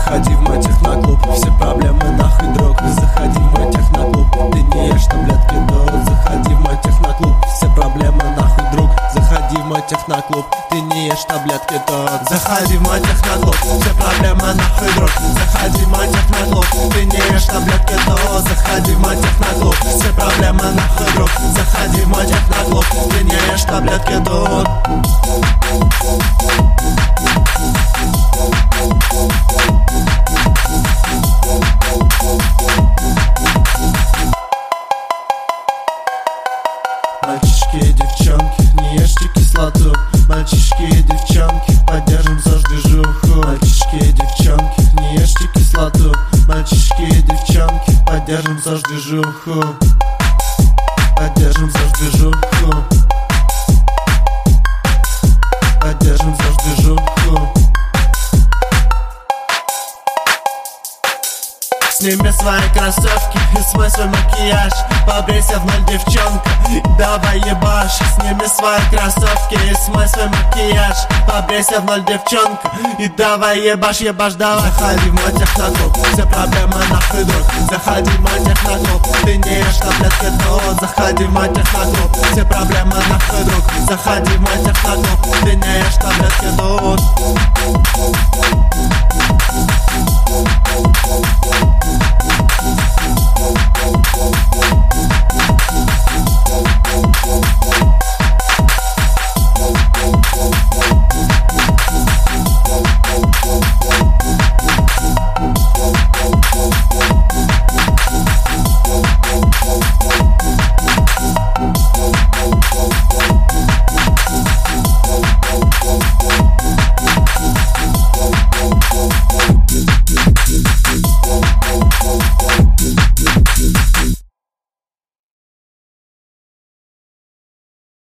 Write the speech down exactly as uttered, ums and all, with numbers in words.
Заходи в мой техноклуб, все проблемы нахуй, друг. Заходи в мой техноклуб, ты не ешь таблетки, друг. Заходи в мой техноклуб, все проблемы нахуй, друг. Заходи в мой техноклуб, ты не ешь таблетки, друг. Заходи в мой техноклуб, все проблемы нахуй, друг. Заходи в мой техноклуб, ты не ешь таблетки, друг. Заходи в мой техноклуб, все проблемы нахуй, друг. Заходи в мой техноклуб, ты не ешь таблетки, друг. Мальчишки и девчонки, не ешьте кислоту. Мальчишки и девчонки, поддержим ЗОЖ движуху. Мальчишки и девчонки, не ешьте кислоту. Мальчишки и девчонки, поддержим ЗОЖ движуху. Поддержим ЗОЖ движуху. Поддержим ЗОЖ движуху. Сними свои кроссовки и смой свой макияж. Побрейся в ноль, девчонка, и давай ебашь. Сними свои кроссовки и смой свой макияж. Побрейся в ноль, девчонка, и давай ебашь, ебашь, давай. Заходи в мой техноклуб, все проблемы нахуй, друг. Заходи в мой техноклуб, ты не ешь таблетки, друг. Заходи в мой техноклуб, все проблемы нахуй, друг. Заходи в мой техноклуб, ты не ешь таблетки, друг.